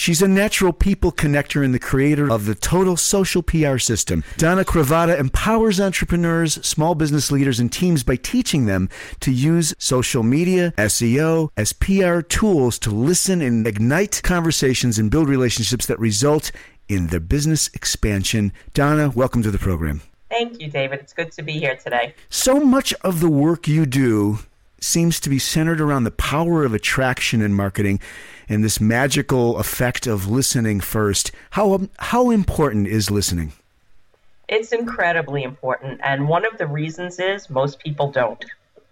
She's a natural people connector and the creator of the Total Social PR System. Donna Cravata empowers entrepreneurs, small business leaders, and teams by teaching them to use social media, SEO, as PR tools to listen and ignite conversations and build relationships that result in their business expansion. Donna, welcome to the program. Thank you, David. It's good to be here today. So much of the work you do seems to be centered around the power of attraction in marketing and this magical effect of listening first. How important is listening? It's incredibly important, and one of the reasons is most people don't.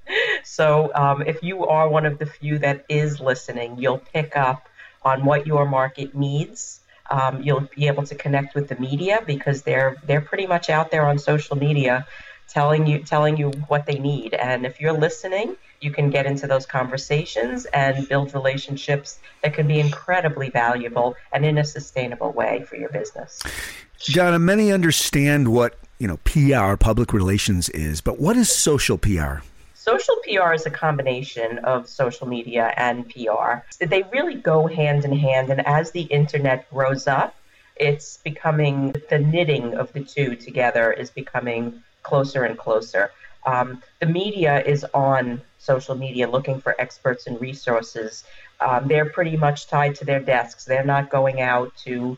So if you are one of the few that is listening, you'll pick up on what your market needs. You'll be able to connect with the media because they're pretty much out there on social media telling you what they need. And if you're listening, you can get into those conversations and build relationships that can be incredibly valuable and in a sustainable way for your business. Donna, many understand what PR, public relations, is, but what is social PR? Social PR is a combination of social media and PR. They really go hand in hand, and as the internet grows up, it's becoming, the knitting of the two together is becoming closer and closer. The media is on social media looking for experts and resources. They're pretty much tied to their desks. They're not going out to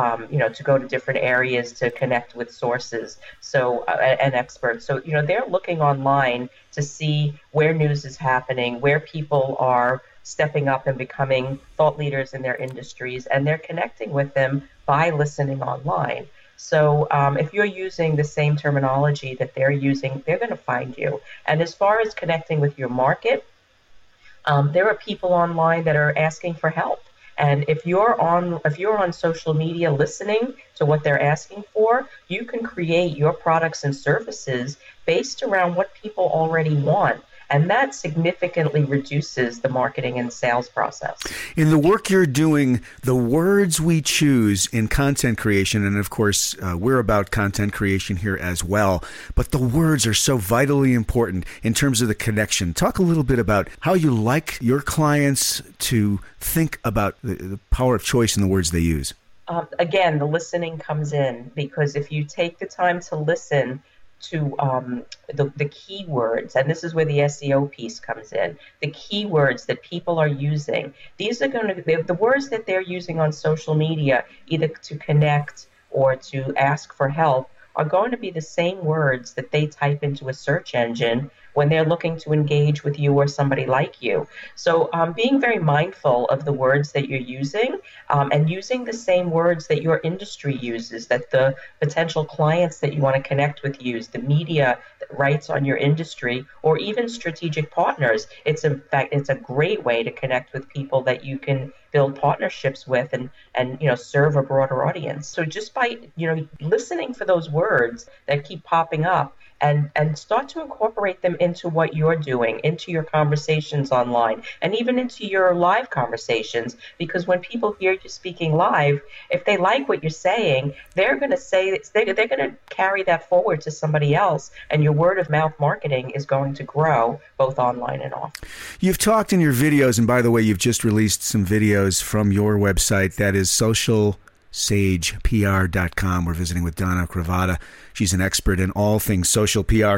go to different areas to connect with sources and experts. So, they're looking online to see where news is happening, where people are stepping up and becoming thought leaders in their industries, and they're connecting with them by listening online. So if you're using the same terminology that they're using, they're going to find you. And as far as connecting with your market, there are people online that are asking for help. And if you're on social media listening to what they're asking for, you can create your products and services based around what people already want. And that significantly reduces the marketing and sales process. In the work you're doing, the words we choose in content creation, and of course, we're about content creation here as well, but the words are so vitally important in terms of the connection. Talk a little bit about how you like your clients to think about the power of choice in the words they use. Again, the listening comes in, because if you take the time to listen to the keywords, and this is where the SEO piece comes in, the keywords that people are using, these are going to be the words that they're using on social media, either to connect or to ask for help, are going to be the same words that they type into a search engine when they're looking to engage with you or somebody like you. So being very mindful of the words that you're using, and using the same words that your industry uses, that the potential clients that you want to connect with use, the media that writes on your industry, or even strategic partners. It's a great way to connect with people that you can build partnerships with and serve a broader audience. So just by listening for those words that keep popping up, and start to incorporate them into what you're doing, into your conversations online, and even into your live conversations. Because when people hear you speaking live, if they like what you're saying, they're going to carry that forward to somebody else, and your word of mouth marketing is going to grow both online and off. You've talked in your videos, and by the way, you've just released some videos from your website, that is socialsagepr.com. We're visiting with Donna Cravata. She's an expert in all things social PR.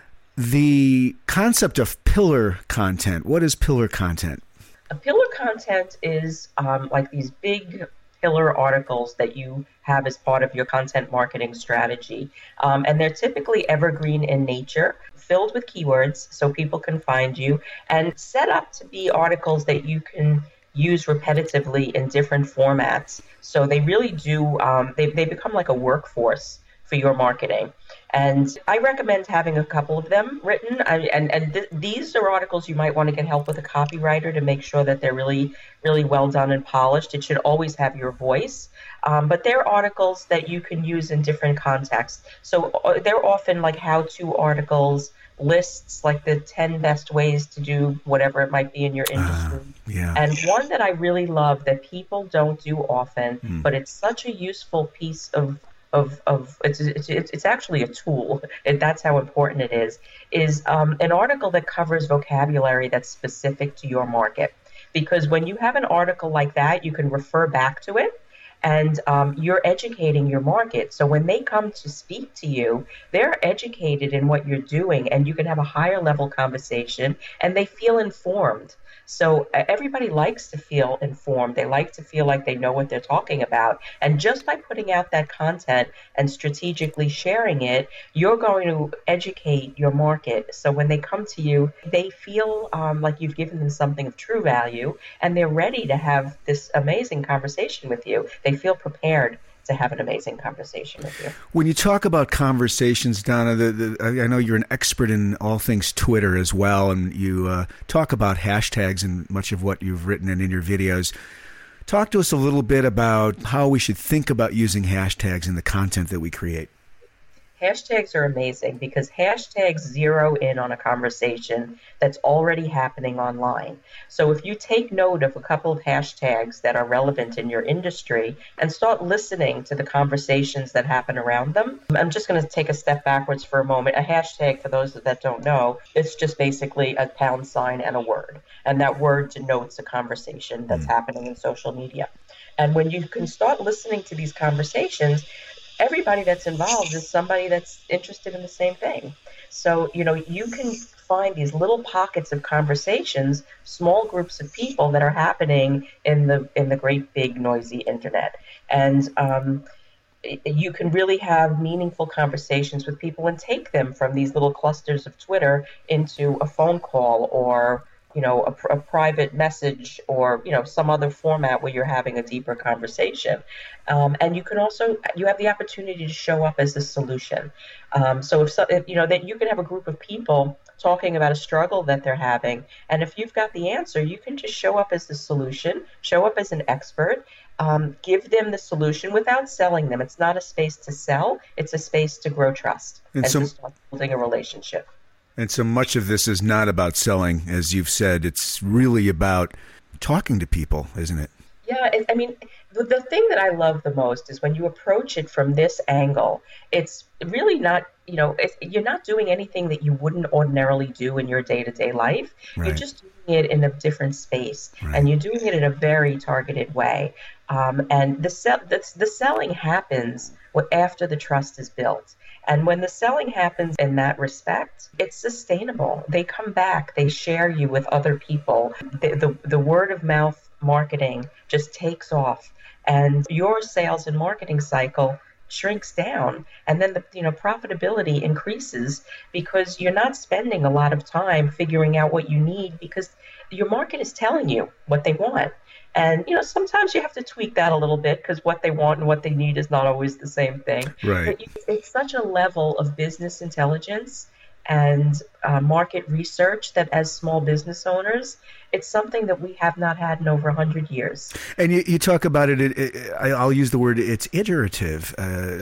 The concept of pillar content. What is pillar content? A pillar content is like these big pillar articles that you have as part of your content marketing strategy. And they're typically evergreen in nature, filled with keywords so people can find you, and set up to be articles that you can use repetitively in different formats. So they really do, they become like a workforce for your marketing. And I recommend having a couple of them written. These are articles you might want to get help with a copywriter to make sure that they're really, really well done and polished. It should always have your voice. But they're articles that you can use in different contexts. So they're often like how-to articles, lists, like the 10 best ways to do whatever it might be in your industry. Yeah. And one that I really love that people don't do often, but it's such a useful piece of it's actually a tool, and that's how important it is an article that covers vocabulary that's specific to your market. because when you have an article like that, you can refer back to it. And you're educating your market. So when they come to speak to you, they're educated in what you're doing, and you can have a higher level conversation, and they feel informed. So everybody likes to feel informed. They like to feel like they know what they're talking about. And just by putting out that content and strategically sharing it, you're going to educate your market. So when they come to you, they feel like you've given them something of true value, and they're ready to have this amazing conversation with you. They feel prepared to have an amazing conversation with you. When you talk about conversations, Donna, I know you're an expert in all things Twitter as well, and you talk about hashtags in much of what you've written and in your videos. Talk to us a little bit about how we should think about using hashtags in the content that we create. Hashtags are amazing because hashtags zero in on a conversation that's already happening online. So if you take note of a couple of hashtags that are relevant in your industry and start listening to the conversations that happen around them, I'm just going to take a step backwards for a moment. A hashtag, for those that don't know, it's just basically a pound sign and a word. And that word denotes a conversation that's happening in social media. And when you can start listening to these conversations, everybody that's involved is somebody that's interested in the same thing. So, you can find these little pockets of conversations, small groups of people that are happening in the great big noisy internet. And you can really have meaningful conversations with people and take them from these little clusters of Twitter into a phone call or a private message or, some other format where you're having a deeper conversation. And you have the opportunity to show up as a solution. So if that you can have a group of people talking about a struggle that they're having. And if you've got the answer, you can just show up as the solution, show up as an expert, give them the solution without selling them. It's not a space to sell. It's a space to grow trust and to start building a relationship. And so much of this is not about selling, as you've said. It's really about talking to people, isn't it? Yeah, the thing that I love the most is when you approach it from this angle. It's really not, you're not doing anything that you wouldn't ordinarily do in your day-to-day life. Right. You're just doing it in a different space, right. And you're doing it in a very targeted way. And the selling happens after the trust is built. And when the selling happens in that respect, it's sustainable. They come back, they share you with other people. The word of mouth marketing just takes off, and your sales and marketing cycle shrinks down, and then the profitability increases because you're not spending a lot of time figuring out what you need because your market is telling you what they want. And, sometimes you have to tweak that a little bit because what they want and what they need is not always the same thing. Right. But it's such a level of business intelligence and market research that as small business owners, it's something that we have not had in over 100 years. And you talk about it, I'll use the word, it's iterative.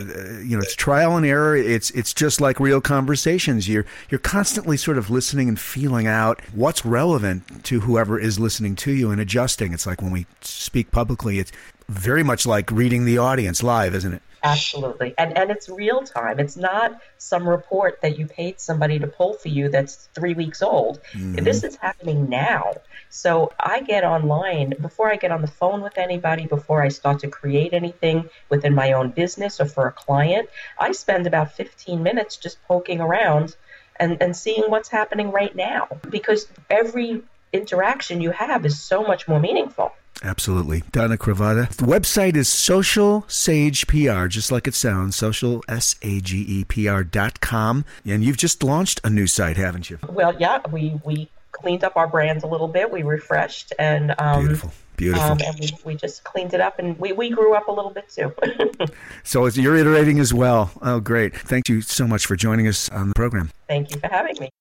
It's trial and error. It's just like real conversations. You're constantly sort of listening and feeling out what's relevant to whoever is listening to you and adjusting. It's like when we speak publicly, it's very much like reading the audience live, isn't it? Absolutely. And it's real time. It's not some report that you paid somebody to pull for you that's 3 weeks old. Mm-hmm. This is happening now. So I get online, before I get on the phone with anybody, before I start to create anything within my own business or for a client, I spend about 15 minutes just poking around and seeing what's happening right now. Because every interaction you have is so much more meaningful. Absolutely. Donna Cravotta. The website is Social Sage PR, just like it sounds, social, SAGEPR.com. And you've just launched a new site, haven't you? Well, yeah, we cleaned up our brand a little bit. We refreshed and Beautiful. And we just cleaned it up, and we grew up a little bit too. So you're iterating as well. Oh, great. Thank you so much for joining us on the program. Thank you for having me.